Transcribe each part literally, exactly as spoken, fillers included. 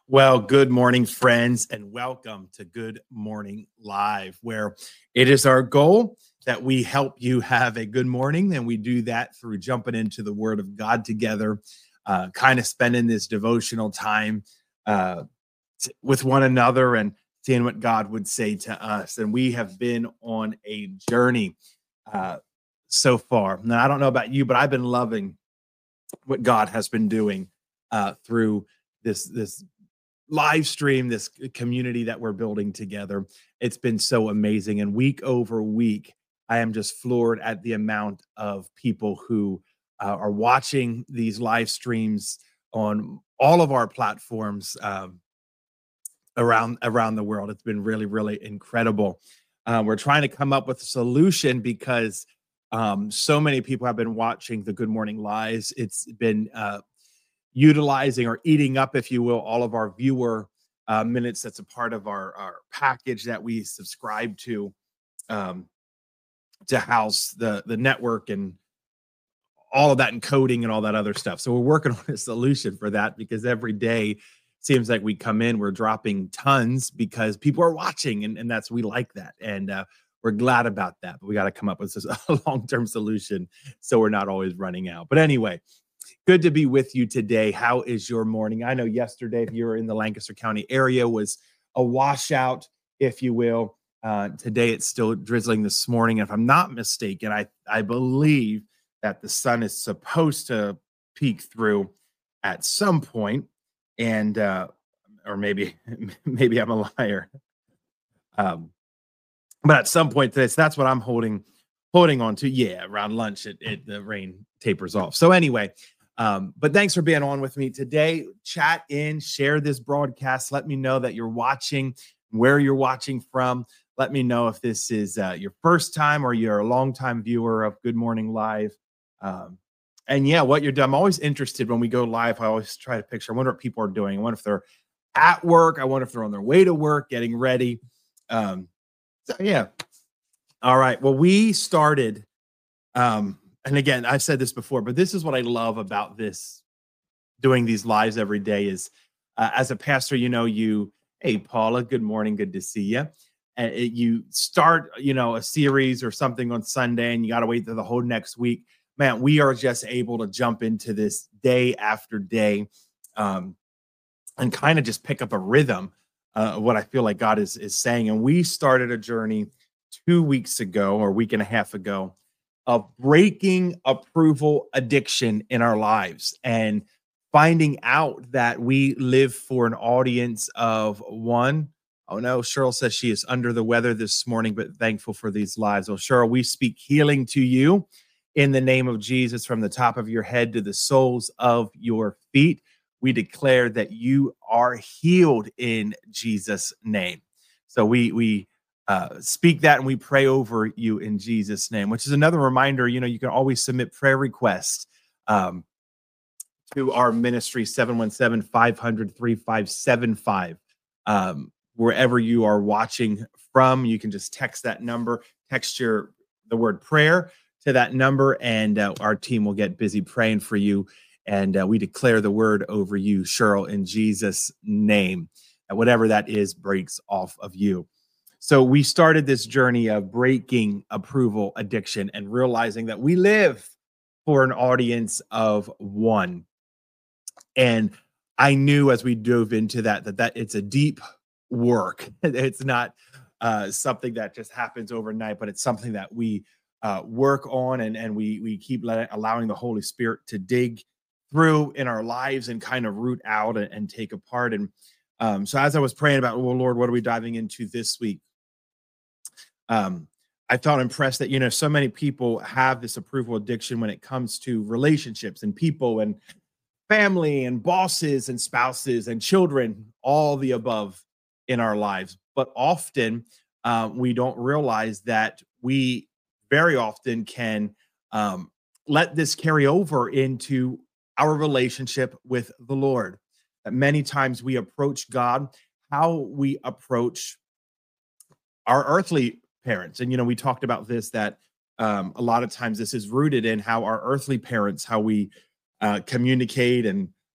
Well, good morning, friends, and welcome to Good Morning Live, where it is our goal that we help you have a good morning. And we do that through jumping into the Word of God together, uh, kind of spending this devotional time uh, t- with one another and seeing what God would say to us. And we have been on a journey uh, so far. Now, I don't know about you, but I've been loving what God has been doing uh, through this this live stream, this community that we're building together. It's been so amazing. And week over week, I am just floored at the amount of people who uh, are watching these live streams on all of our platforms um, around around the world. It's been really, really incredible. Uh, we're trying to come up with a solution because um, so many people have been watching the Good Morning Lives. It's been uh, utilizing or eating up, if you will, all of our viewer uh, minutes. That's a part of our, our package that we subscribe to um, to house the the network and all of that encoding and all that other stuff. So we're working on a solution for that because every day seems like we come in, we're dropping tons because people are watching, and, and that's we like that. And uh, we're glad about that. But we got to come up with a long-term solution so we're not always running out. But anyway, good to be with you today. How is your morning? I know yesterday, if you were in the Lancaster County area, was a washout, if you will. Uh, today, it's still drizzling this morning. If I'm not mistaken, I, I believe that the sun is supposed to peek through at some point, and uh, or maybe maybe I'm a liar. Um, but at some point today, so that's what I'm holding holding on to. Yeah, around lunch, it, it the rain tapers off. So anyway. Um, but thanks for being on with me today. Chat in, share this broadcast. Let me know that you're watching, where you're watching from. Let me know if this is uh, your first time or you're a longtime viewer of Good Morning Live. Um, and yeah, what you're doing. I'm always interested when we go live. I always try to picture, I wonder what people are doing. I wonder if they're at work. I wonder if they're on their way to work, getting ready. Um, so yeah. All right. Well, we started um, and again, I've said this before, but this is what I love about this, doing these lives every day is uh, as a pastor, you know, you, hey, Paula, good morning. Good to see you. And it, you start, you know, a series or something on Sunday and you got to wait till the whole next week. Man, we are just able to jump into this day after day um, and kind of just pick up a rhythm uh, of what I feel like God is, is saying. And we started a journey two weeks ago or a week and a half ago of breaking approval addiction in our lives and finding out that we live for an audience of one. Oh no, Cheryl says she is under the weather this morning, but thankful for these lives. Well, Cheryl, we speak healing to you in the name of Jesus from the top of your head to the soles of your feet. We declare that you are healed in Jesus' name. So we we uh, speak that and we pray over you in Jesus' name, which is another reminder, you know, you can always submit prayer requests um, to our ministry, seven one seven, five hundred, three five seven five. Um, wherever you are watching from, you can just text that number, text your the word prayer to that number, and uh, our team will get busy praying for you. And uh, we declare the word over you, Cheryl, in Jesus' name. And whatever that is breaks off of you. So we started this journey of breaking approval addiction and realizing that we live for an audience of one. And I knew as we dove into that, that, that it's a deep work. It's not uh, something that just happens overnight, but it's something that we uh, work on and, and we, we keep letting, allowing the Holy Spirit to dig through in our lives and kind of root out and, and take apart. And um, so as I was praying about, well, Lord, what are we diving into this week? Um, I felt impressed that, you know, so many people have this approval addiction when it comes to relationships and people and family and bosses and spouses and children, all the above in our lives. But often uh, we don't realize that we very often can um, let this carry over into our relationship with the Lord. That many times we approach God how we approach our earthly parents. And, you know, we talked about this, that um, a lot of times this is rooted in how our earthly parents, how we uh, communicate and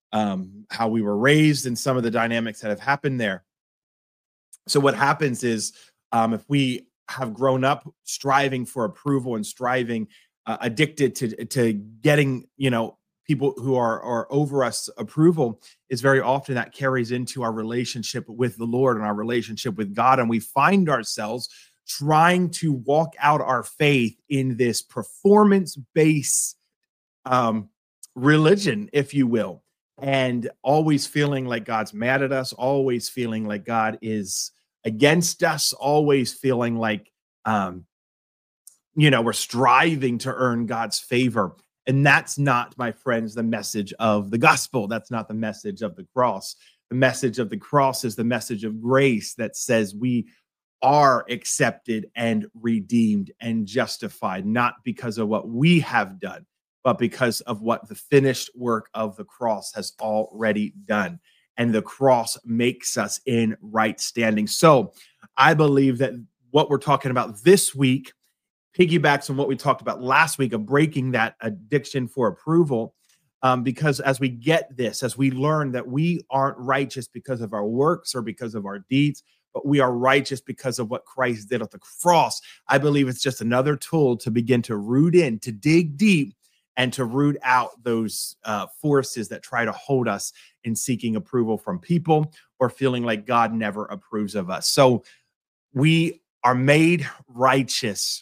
um, how we were raised and some of the dynamics that have happened there. So what happens is um, if we have grown up striving for approval and striving, uh, addicted to, to getting, you know, people who are, are over us approval, is very often that carries into our relationship with the Lord and our relationship with God. And we find ourselves trying to walk out our faith in this performance-based um, religion, if you will, and always feeling like God's mad at us, always feeling like God is against us, always feeling like, um, you know, we're striving to earn God's favor. And that's not, my friends, the message of the gospel. That's not the message of the cross. The message of the cross is the message of grace that says we are accepted and redeemed and justified, not because of what we have done, but because of what the finished work of the cross has already done. And the cross makes us in right standing. So I believe that what we're talking about this week piggybacks on what we talked about last week of breaking that addiction for approval. Um, because as we get this, as we learn that we aren't righteous because of our works or because of our deeds, but we are righteous because of what Christ did at the cross, I believe it's just another tool to begin to root in, to dig deep, and to root out those uh, forces that try to hold us in seeking approval from people or feeling like God never approves of us. So we are made righteous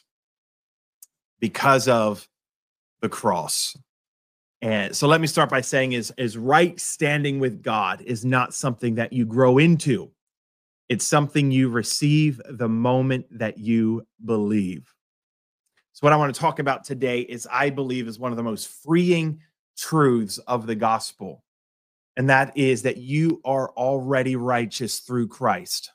because of the cross. And so let me start by saying is, is right standing with God is not something that you grow into. It's something you receive the moment that you believe. So what I want to talk about today is, I believe, is one of the most freeing truths of the gospel. And that is that you are already righteous through Christ.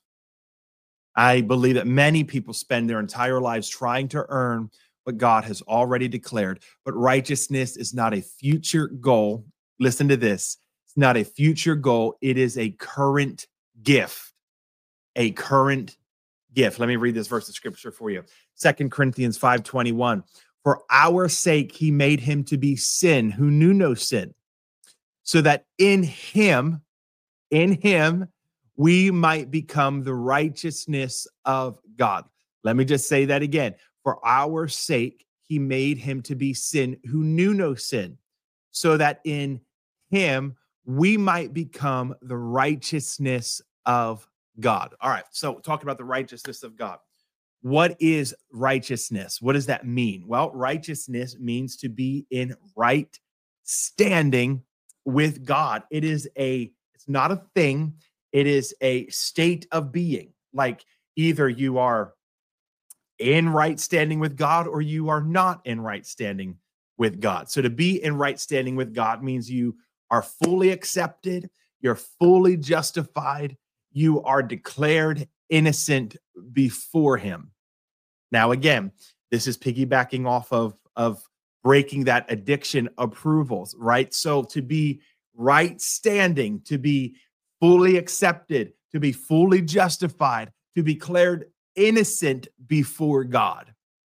I believe that many people spend their entire lives trying to earn what God has already declared. But righteousness is not a future goal. Listen to this. It's not a future goal. It is a current gift. A current gift. Let me read this verse of scripture for you. Second Corinthians five twenty-one. For our sake, he made him to be sin who knew no sin, so that in him, in him, we might become the righteousness of God. Let me just say that again. For our sake, he made him to be sin who knew no sin, so that in him we might become the righteousness of God. All right, so talking about the righteousness of God. What is righteousness? What does that mean? Well, righteousness means to be in right standing with God. It is a, it's not a thing. It is a state of being. Like either you are in right standing with God or you are not in right standing with God. So to be in right standing with God means you are fully accepted, you're fully justified, you are declared innocent before him. Now, again, this is piggybacking off of, of breaking that addiction approvals, right? So to be right standing, to be fully accepted, to be fully justified, to be declared innocent before God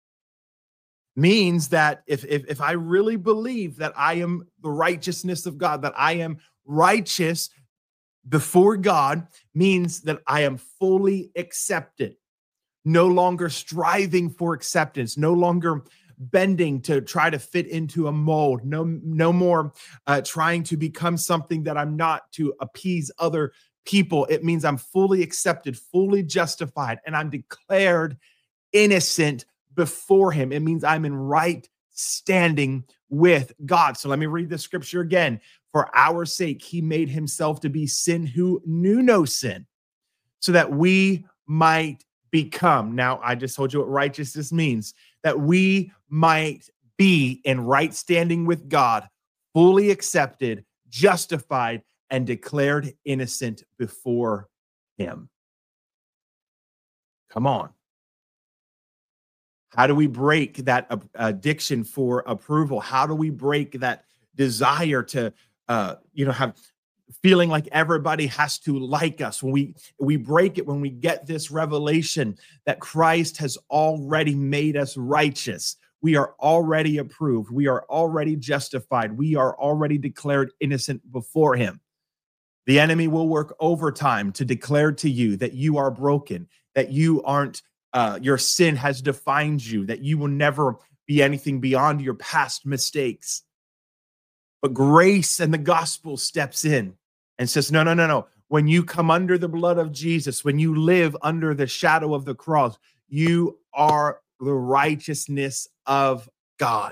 means that if, if, if I really believe that I am the righteousness of God, that I am righteous before God, means that I am fully accepted, no longer striving for acceptance, no longer bending to try to fit into a mold, no, no more uh, trying to become something that I'm not to appease other people. It means I'm fully accepted, fully justified, and I'm declared innocent before him. It means I'm in right standing with God. So let me read the scripture again. For our sake, he made himself to be sin who knew no sin, so that we might become. Now, I just told you what righteousness means, that we might be in right standing with God, fully accepted, justified, and declared innocent before him. Come on. How do we break that uh, addiction for approval? How do we break that desire to, uh, you know, have feeling like everybody has to like us? When we we break it when we get this revelation that Christ has already made us righteous. We are already approved. We are already justified. We are already declared innocent before him. The enemy will work overtime to declare to you that you are broken, that you aren't, uh, your sin has defined you, that you will never be anything beyond your past mistakes. But grace and the gospel steps in and says, no, no, no, no. When you come under the blood of Jesus, when you live under the shadow of the cross, you are the righteousness of God.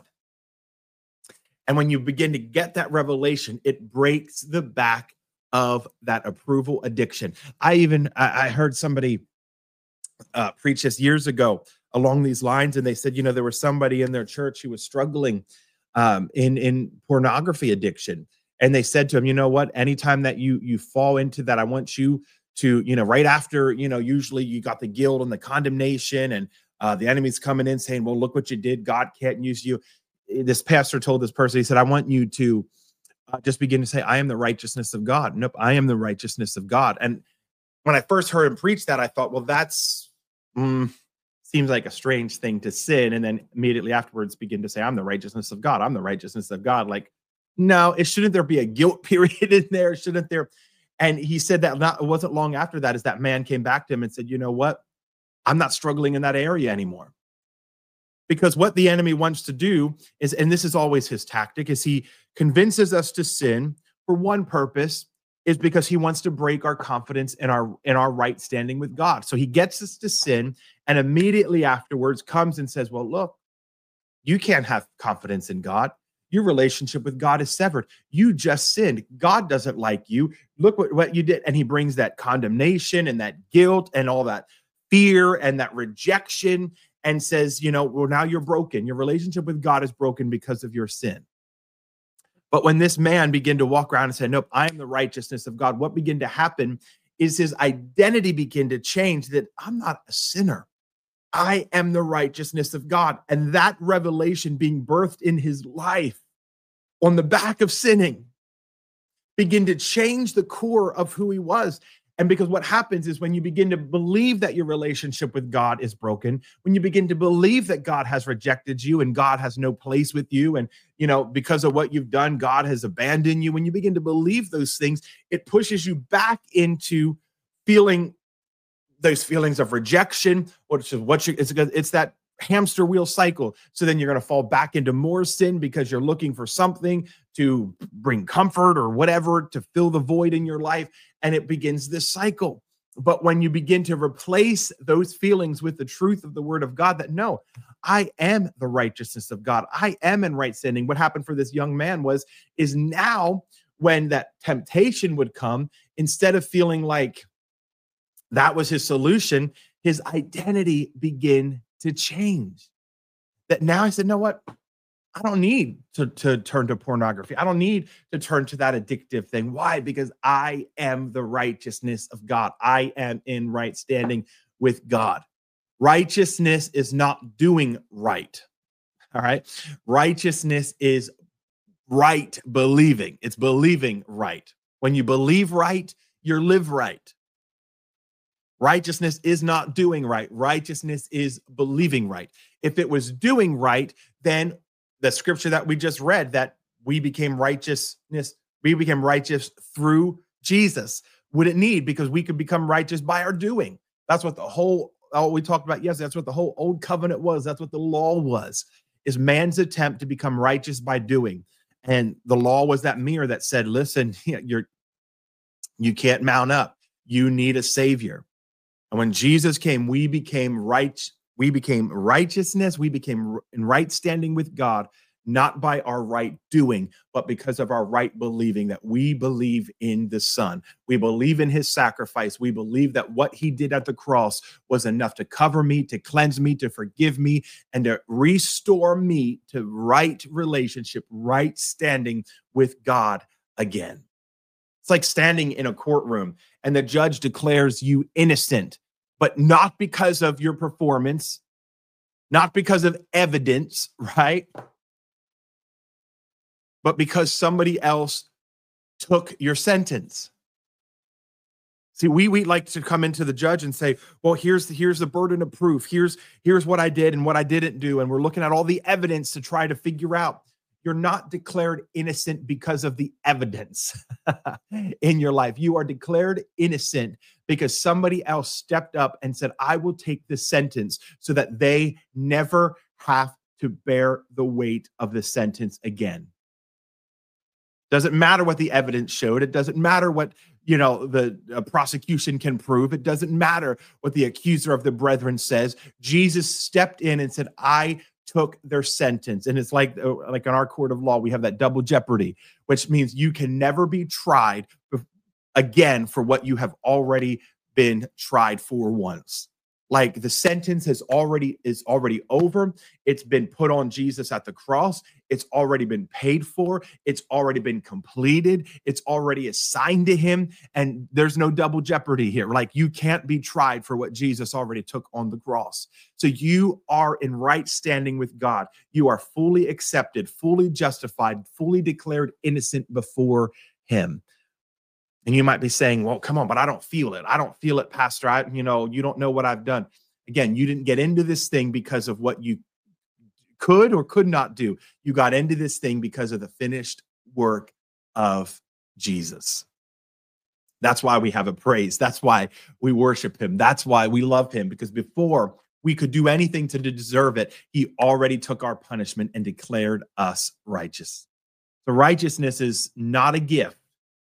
And when you begin to get that revelation, it breaks the back of that approval addiction. I even, I, I heard somebody uh, preach this years ago along these lines, and they said, you know, there was somebody in their church who was struggling um, in, in pornography addiction. And they said to him, you know what, anytime that you, you fall into that, I want you to, you know, right after, you know, usually you got the guilt and the condemnation, and uh, the enemy's coming in saying, well, look what you did. God can't use you. This pastor told this person, he said, I want you to uh, just begin to say, I am the righteousness of God. Nope, I am the righteousness of God. And when I first heard him preach that, I thought, well, that's, mm, seems like a strange thing to sin. And then immediately afterwards begin to say, I'm the righteousness of God. I'm the righteousness of God. Like, no, it shouldn't there be a guilt period in there? Shouldn't there? And he said that not, it wasn't long after that as that man came back to him and said, you know what? I'm not struggling in that area anymore. Because what the enemy wants to do is, and this is always his tactic, is he convinces us to sin for one purpose, is because he wants to break our confidence in our in our right standing with God. So he gets us to sin, and immediately afterwards comes and says, well, look, you can't have confidence in God. Your relationship with God is severed. You just sinned. God doesn't like you. Look what, what you did. And he brings that condemnation and that guilt and all that fear and that rejection and says, you know, well, now you're broken. Your relationship with God is broken because of your sin. But when this man began to walk around and say, nope, I am the righteousness of God, what began to happen is his identity began to change, that I'm not a sinner. I am the righteousness of God. And that revelation being birthed in his life on the back of sinning began to change the core of who he was. And because what happens is when you begin to believe that your relationship with God is broken, when you begin to believe that God has rejected you and God has no place with you, and, you know, because of what you've done, God has abandoned you, when you begin to believe those things, it pushes you back into feeling those feelings of rejection, which is what you, it's, it's that hamster wheel cycle. So then you're going to fall back into more sin because you're looking for something to bring comfort or whatever to fill the void in your life. And it begins this cycle. But when you begin to replace those feelings with the truth of the word of God, that no, I am the righteousness of God. I am in right standing. What happened for this young man was, is now when that temptation would come, instead of feeling like that was his solution, his identity began to change. That now I said, know what? I don't need to, to turn to pornography. I don't need to turn to that addictive thing. Why? Because I am the righteousness of God. I am in right standing with God. Righteousness is not doing right. All right. Righteousness is right believing. It's believing right. When you believe right, you live right. Righteousness is not doing right. Righteousness is believing right. If it was doing right, then the scripture that we just read, that we became righteousness, we became righteous through Jesus, wouldn't need, because we could become righteous by our doing. That's what the whole, oh, we talked about yesterday. That's what the whole old covenant was. That's what the law was, is man's attempt to become righteous by doing. And the law was that mirror that said, listen, you're, you can't mount up. You need a savior. And when Jesus came, we became right. We became righteousness. We became in right standing with God, not by our right doing, but because of our right believing, that we believe in the Son. We believe in his sacrifice. We believe that what he did at the cross was enough to cover me, to cleanse me, to forgive me, and to restore me to right relationship, right standing with God again. It's like standing in a courtroom and the judge declares you innocent, but not because of your performance, not because of evidence, right? But because somebody else took your sentence. See, we we like to come into the judge and say, well, here's the, here's the burden of proof. Here's here's what I did and what I didn't do. And we're looking at all the evidence to try to figure out. You're not declared innocent because of the evidence in your life. You are declared innocent because somebody else stepped up and said, I will take this sentence so that they never have to bear the weight of the sentence again. Doesn't matter what the evidence showed. It doesn't matter what, you know, the uh, prosecution can prove. It doesn't matter what the accuser of the brethren says. Jesus stepped in and said, I took their sentence. And it's like, uh, like in our court of law, we have that double jeopardy, which means you can never be tried again for what you have already been tried for once. Like the sentence has already is already over. It's been put on Jesus at the cross. It's already been paid for. It's already been completed. It's already assigned to him. And there's no double jeopardy here. Like you can't be tried for what Jesus already took on the cross. So you are in right standing with God. You are fully accepted, fully justified, fully declared innocent before him. And you might be saying, well, come on, but I don't feel it. I don't feel it, Pastor. I, you know, you don't know what I've done. Again, you didn't get into this thing because of what you could or could not do. You got into this thing because of the finished work of Jesus. That's why we have a praise. That's why we worship him. That's why we love him, because before we could do anything to deserve it, he already took our punishment and declared us righteous. So righteousness is not a gift.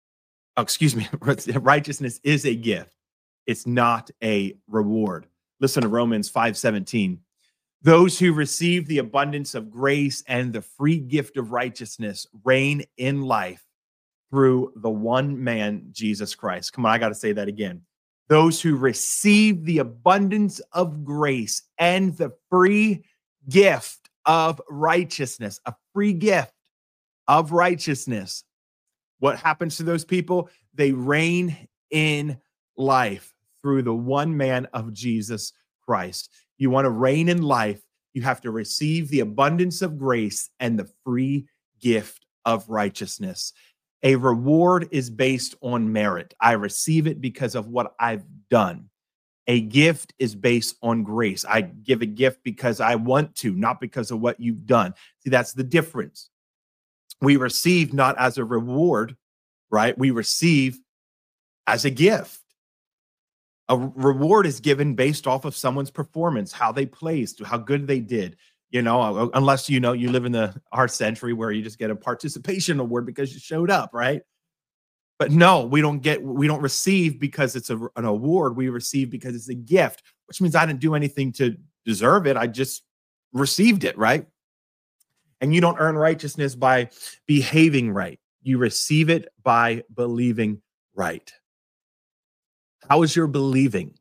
Oh, excuse me, righteousness is a gift. It's not a reward. Listen to Romans five seventeen. Those who receive the abundance of grace and the free gift of righteousness reign in life through the one man, Jesus Christ. Come on, I got to say that again. Those who receive the abundance of grace and the free gift of righteousness, a free gift of righteousness. What happens to those people? They reign in life through the one man of Jesus Christ. You want to reign in life, you have to receive the abundance of grace and the free gift of righteousness. A reward is based on merit. I receive it because of what I've done. A gift is based on grace. I give a gift because I want to, not because of what you've done. See, that's the difference. We receive not as a reward, right? We receive as a gift. A reward is given based off of someone's performance, how they placed, how good they did. You know, unless, you know, you live in the our century where you just get a participation award because you showed up, right? But no, we don't get, we don't receive because it's a, an award. We receive because it's a gift, which means I didn't do anything to deserve it. I just received it, right? And you don't earn righteousness by behaving right. You receive it by believing right. How is your believing?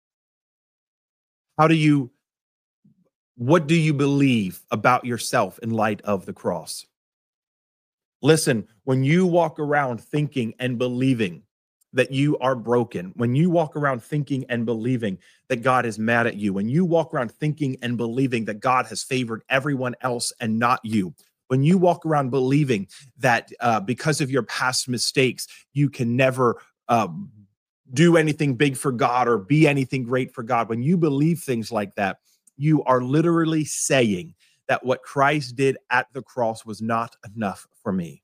How do you, what do you believe about yourself in light of the cross? Listen, when you walk around thinking and believing that you are broken, when you walk around thinking and believing that God is mad at you, when you walk around thinking and believing that God has favored everyone else and not you, when you walk around believing that uh, because of your past mistakes, you can never um, do anything big for God or be anything great for God, when you believe things like that, you are literally saying that what Christ did at the cross was not enough for me.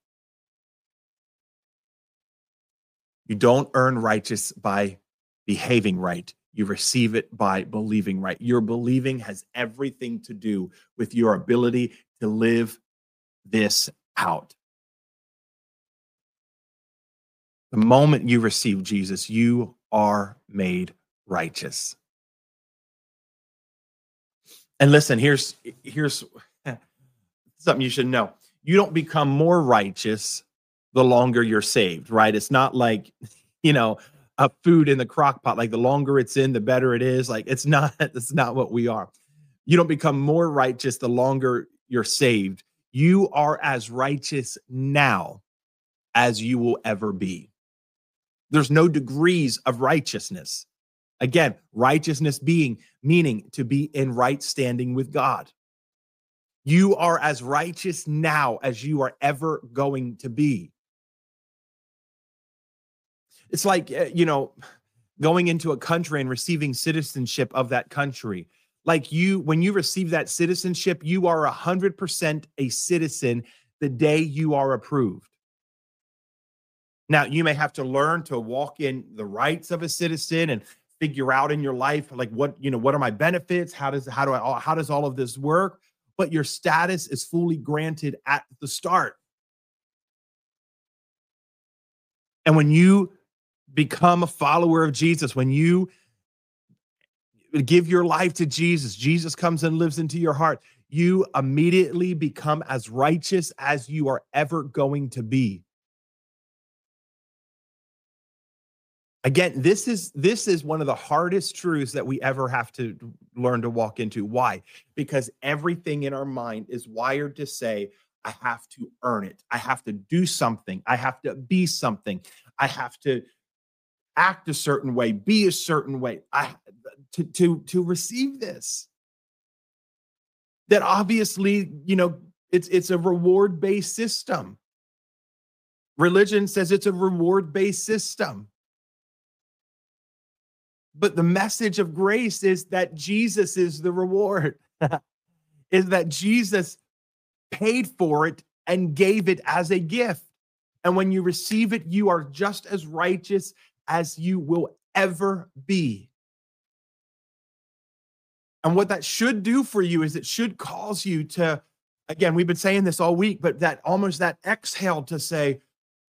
You don't earn righteous by behaving right. You receive it by believing right. Your believing has everything to do with your ability to live this out. The moment you receive Jesus, you are made righteous. And listen, here's, here's something you should know. You don't become more righteous the longer you're saved, right? It's not like, you know, a food in the crock pot. Like the longer it's in, the better it is. Like it's not, that's not what we are. You don't become more righteous the longer you're saved. You are as righteous now as you will ever be. There's no degrees of righteousness. Again, righteousness being, meaning to be in right standing with God. You are as righteous now as you are ever going to be. It's like, you know, going into a country and receiving citizenship of that country. Like you, when you receive that citizenship, you are one hundred percent a citizen the day you are approved. Now, you may have to learn to walk in the rights of a citizen and figure out in your life, like what, you know, what are my benefits? How does, how do I, how does all of this work? But your status is fully granted at the start. And when you become a follower of Jesus, when you give your life to Jesus, Jesus comes and lives into your heart, you immediately become as righteous as you are ever going to be. Again, this is this is one of the hardest truths that we ever have to learn to walk into. Why? Because everything in our mind is wired to say, I have to earn it. I have to do something. I have to be something. I have to act a certain way, be a certain way I, to, to, to receive this. That obviously, you know, it's, it's a reward-based system. Religion says it's a reward-based system. But the message of grace is that Jesus is the reward, is that Jesus paid for it and gave it as a gift. And when you receive it, you are just as righteous as you will ever be. And what that should do for you is it should cause you to, again, we've been saying this all week, but that almost that exhale to say,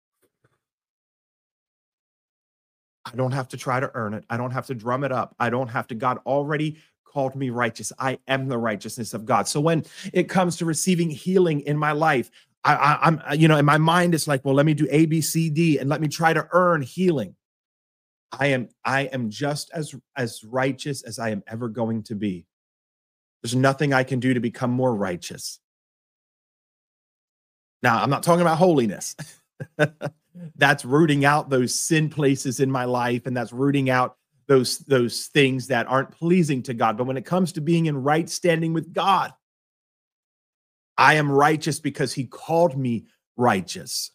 I don't have to try to earn it. I don't have to drum it up. I don't have to. God already called me righteous. I am the righteousness of God. So when it comes to receiving healing in my life, I, I, I'm, you know, in my mind, it's like, well, let me do A, B, C, D, and let me try to earn healing. I am, I am just as, as righteous as I am ever going to be. There's nothing I can do to become more righteous. Now, I'm not talking about holiness. That's rooting out those sin places in my life, and that's rooting out those, those things that aren't pleasing to God. But when it comes to being in right standing with God, I am righteous because he called me righteous.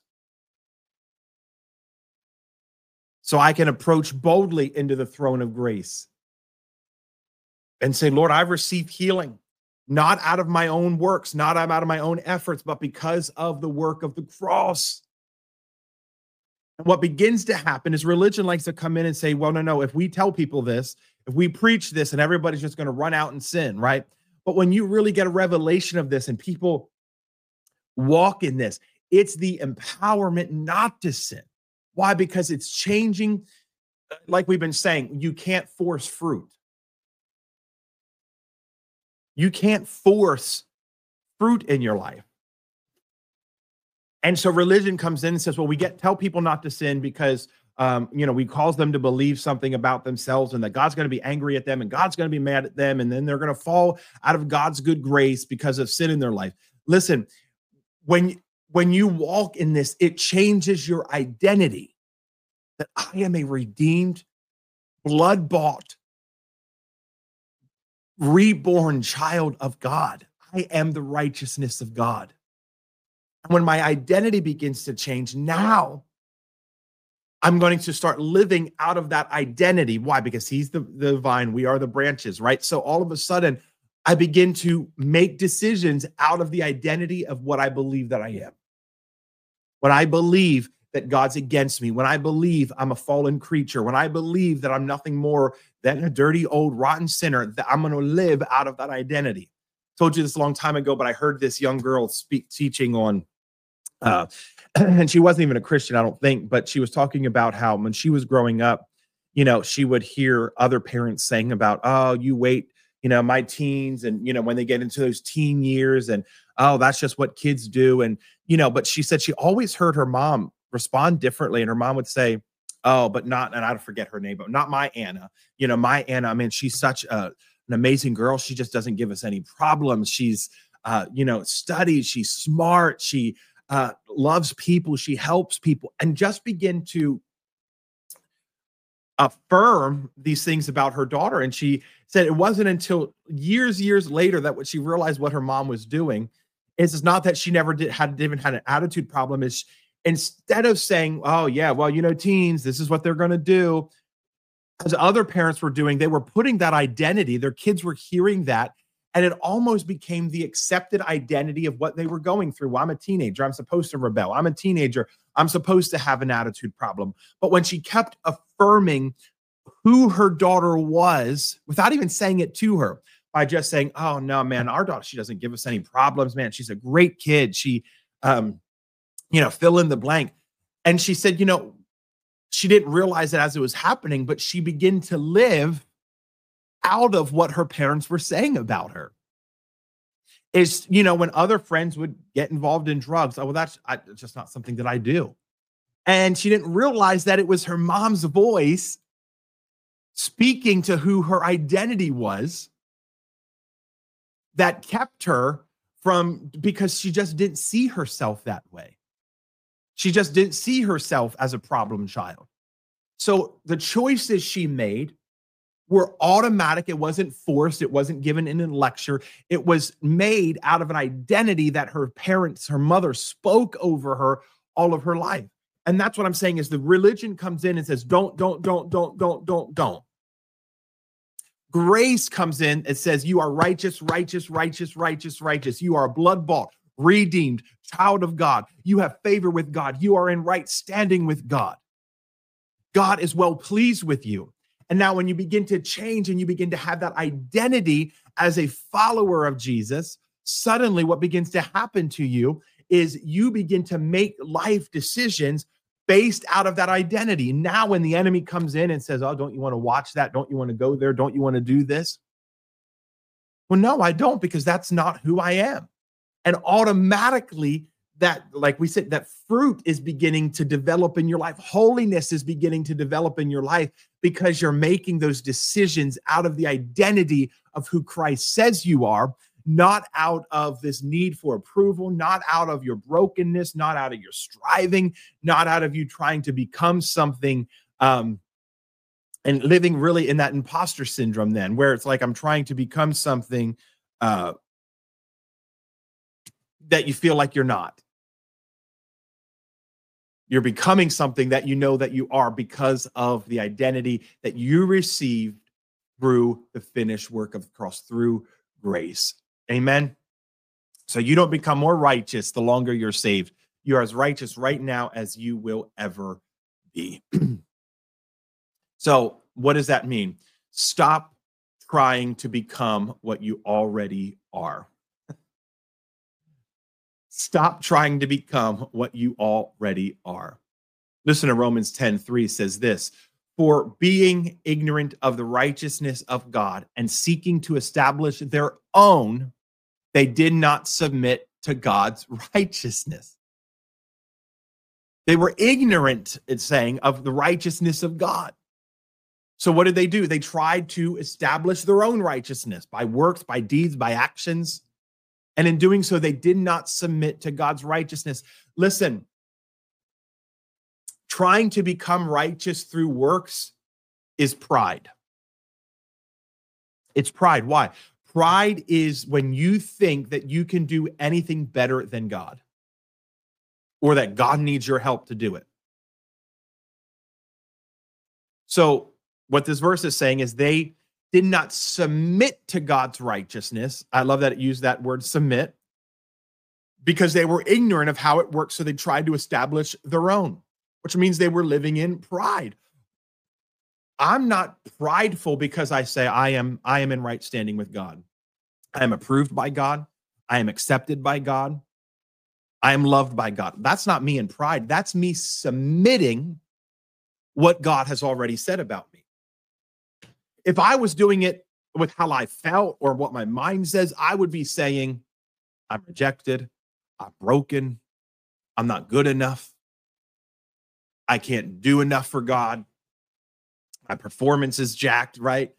So I can approach boldly into the throne of grace and say, Lord, I've received healing, not out of my own works, not out of my own efforts, but because of the work of the cross. And what begins to happen is religion likes to come in and say, well, no, no, if we tell people this, if we preach this, and everybody's just going to run out and sin, right? But when you really get a revelation of this and people walk in this, it's the empowerment not to sin. Why? Because it's changing. Like we've been saying, you can't force fruit. You can't force fruit in your life. And so religion comes in and says, well, we get tell people not to sin because, um, you know, we cause them to believe something about themselves and that God's going to be angry at them and God's going to be mad at them. And then they're going to fall out of God's good grace because of sin in their life. Listen, when, when you walk in this, it changes your identity that I am a redeemed, blood-bought, reborn child of God. I am the righteousness of God. And when my identity begins to change, now I'm going to start living out of that identity. Why? Because he's the, the vine, we are the branches, right? So all of a sudden, I begin to make decisions out of the identity of what I believe that I am. When I believe that God's against me, when I believe I'm a fallen creature, when I believe that I'm nothing more than a dirty, old, rotten sinner, that I'm going to live out of that identity. Told you this a long time ago, but I heard this young girl speak teaching on, uh, and she wasn't even a Christian, I don't think, but she was talking about how when she was growing up, you know, she would hear other parents saying about, oh, you wait, you know, my teens, and, you know, when they get into those teen years, and, oh, that's just what kids do. And, you know, but she said she always heard her mom respond differently. And her mom would say, oh, but not, and I don't forget her name, but not my Anna. You know, my Anna, I mean, she's such a, an amazing girl. She just doesn't give us any problems. She's, uh, you know, studies. She's smart. She uh, loves people. She helps people, and just begin to affirm these things about her daughter. And she said it wasn't until years, years later that what she realized what her mom was doing is it's not that she never did had even had an attitude problem. Is instead of saying, oh yeah, well, you know, teens, this is what they're going to do. as other parents were doing, they were putting that identity, their kids were hearing that, and it almost became the accepted identity of what they were going through. Well, I'm a teenager. I'm supposed to rebel. I'm a teenager. I'm supposed to have an attitude problem. But when she kept affirming who her daughter was without even saying it to her, by just saying, oh, no, man, our daughter, she doesn't give us any problems, man. She's a great kid. She, um, you know, fill in the blank. And she said, you know, she didn't realize it as it was happening, but she began to live out of what her parents were saying about her. Is, you know, when other friends would get involved in drugs, oh, well, that's I, just not something that I do. And she didn't realize that it was her mom's voice speaking to who her identity was that kept her from, because she just didn't see herself that way. She just didn't see herself as a problem child. So the choices she made were automatic. It wasn't forced. It wasn't given in a lecture. It was made out of an identity that her parents, her mother spoke over her all of her life. And that's what I'm saying is the religion comes in and says, don't, don't, don't, don't, don't, don't, don't. Grace comes in and says, you are righteous, righteous, righteous, righteous, righteous. You are blood bought, redeemed, child of God. You have favor with God. You are in right standing with God. God is well pleased with you. And now when you begin to change and you begin to have that identity as a follower of Jesus, suddenly what begins to happen to you is you begin to make life decisions based out of that identity. Now, when the enemy comes in and says, oh, don't you want to watch that? Don't you want to go there? Don't you want to do this? Well, no, I don't, because that's not who I am. And automatically that, like we said, that fruit is beginning to develop in your life. Holiness is beginning to develop in your life because you're making those decisions out of the identity of who Christ says you are, not out of this need for approval, not out of your brokenness, not out of your striving, not out of you trying to become something um, and living really in that imposter syndrome then, where it's like I'm trying to become something uh, that you feel like you're not. You're becoming something that you know that you are because of the identity that you received through the finished work of the cross, through grace. Amen. So you don't become more righteous the longer you're saved. You're as righteous right now as you will ever be. So what does that mean? Stop trying to become what you already are. Stop trying to become what you already are. Listen to Romans ten three says this, for being ignorant of the righteousness of God and seeking to establish their own, they did not submit to God's righteousness. They were ignorant, it's saying, of the righteousness of God. So what did they do? They tried to establish their own righteousness by works, by deeds, by actions. And in doing so, they did not submit to God's righteousness. Listen, trying to become righteous through works is pride. It's pride. Why? Pride is when you think that you can do anything better than God, or that God needs your help to do it. So what this verse is saying is they did not submit to God's righteousness. I love that it used that word submit, because they were ignorant of how it works. So they tried to establish their own, which means they were living in pride. I'm not prideful because I say I am, I am in right standing with God. I am approved by God. I am accepted by God. I am loved by God. That's not me in pride. That's me submitting what God has already said about me. If I was doing it with how I felt or what my mind says, I would be saying, I'm rejected, I'm broken, I'm not good enough, I can't do enough for God, my performance is jacked, right?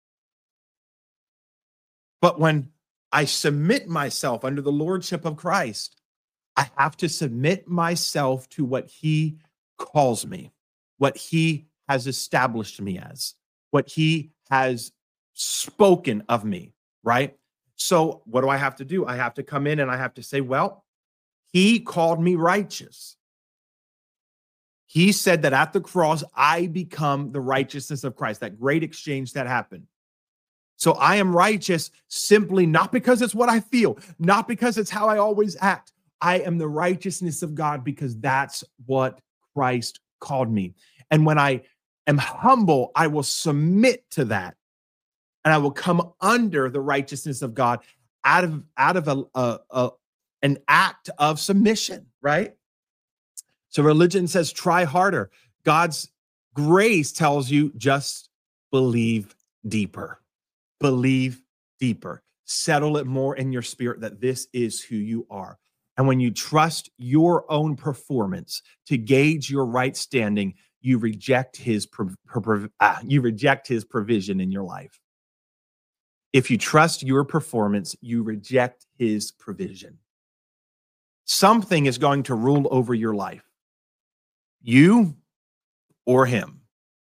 But when I submit myself under the lordship of Christ, I have to submit myself to what he calls me, what he has established me as, what he has spoken of me, right? So what do I have to do? I have to come in and I have to say, well, he called me righteous. He said that at the cross, I become the righteousness of Christ, that great exchange that happened. So I am righteous simply not because it's what I feel, not because it's how I always act. I am the righteousness of God because that's what Christ called me. And when I am humble, I will submit to that. And I will come under the righteousness of God out of, out of a, a, a, an act of submission, right? So religion says, try harder. God's grace tells you just believe deeper. Believe deeper. Settle it more in your spirit that this is who you are. And when you trust your own performance to gauge your right standing, you reject his prov- prov- ah, you reject his provision in your life. If you trust your performance, you reject his provision. Something is going to rule over your life. You or him.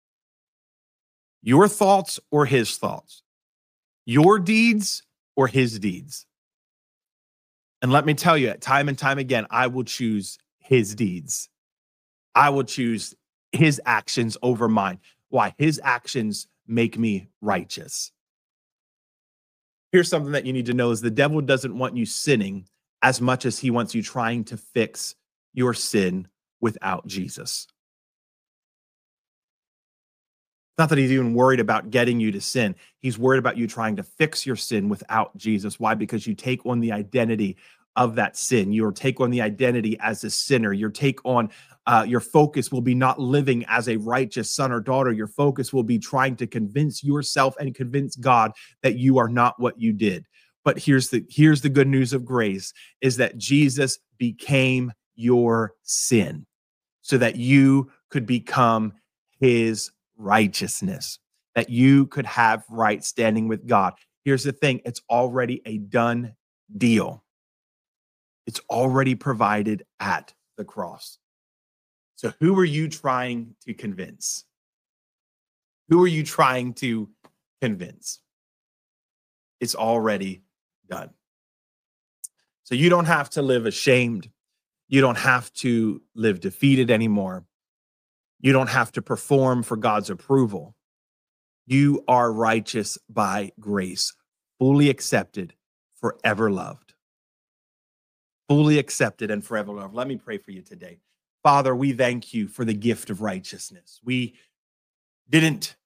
Your thoughts or his thoughts. Your deeds or his deeds. And let me tell you, time and time again, I will choose his deeds. I will choose his actions over mine. Why? His actions make me righteous. Here's something that you need to know is the devil doesn't want you sinning as much as he wants you trying to fix your sin without Jesus. Not that he's even worried about getting you to sin. He's worried about you trying to fix your sin without Jesus. Why? Because you take on the identity of that sin. You take on the identity as a sinner. Your take on uh, your focus will be not living as a righteous son or daughter. Your focus will be trying to convince yourself and convince God that you are not what you did. But here's the here's the good news of grace is that Jesus became your sin so that you could become his righteousness, that you could have right standing with God. Here's the thing, it's already a done deal. It's already provided at the cross. So who are you trying to convince? Who are you trying to convince? It's already done. So you don't have to live ashamed. You don't have to live defeated anymore. You don't have to perform for God's approval. You are righteous by grace, fully accepted, forever loved. Fully accepted and forever loved. Let me pray for you today. Father, we thank you for the gift of righteousness. We didn't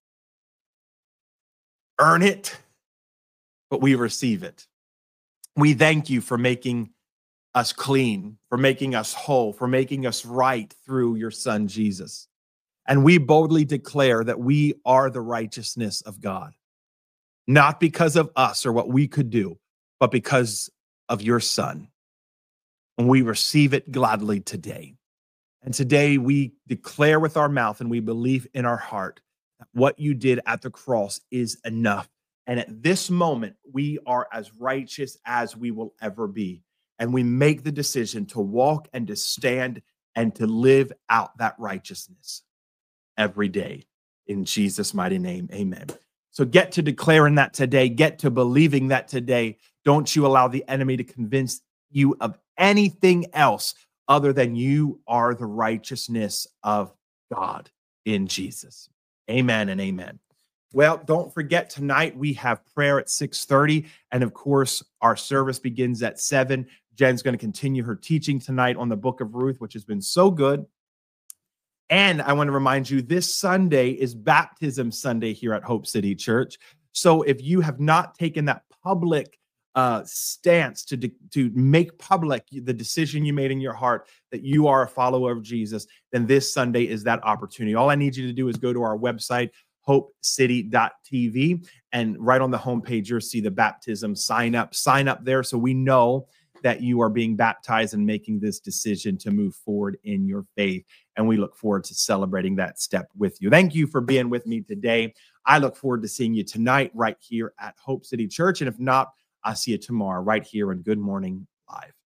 earn it, but we receive it. We thank you for making us clean, for making us whole, for making us right through your son, Jesus. And we boldly declare that we are the righteousness of God, not because of us or what we could do, but because of your son. And we receive it gladly today. And today we declare with our mouth and we believe in our heart that what you did at the cross is enough. And at this moment, we are as righteous as we will ever be. And we make the decision to walk and to stand and to live out that righteousness every day. In Jesus' mighty name, amen. So get to declaring that today. Get to believing that today. Don't you allow the enemy to convince you of anything else other than you are the righteousness of God in Jesus. Amen and amen. Well, don't forget tonight we have prayer at six thirty. And of course, our service begins at seven. Jen's going to continue her teaching tonight on the book of Ruth, which has been so good. And I want to remind you, this Sunday is Baptism Sunday here at Hope City Church. So if you have not taken that public uh, stance to, de- to make public the decision you made in your heart that you are a follower of Jesus, then this Sunday is that opportunity. All I need you to do is go to our website, hope city dot t v, and right on the homepage, you'll see the baptism sign up. Sign up there so we know that you are being baptized and making this decision to move forward in your faith. And we look forward to celebrating that step with you. Thank you for being with me today. I look forward to seeing you tonight right here at Hope City Church. And if not, I'll see you tomorrow right here on Good Morning Live.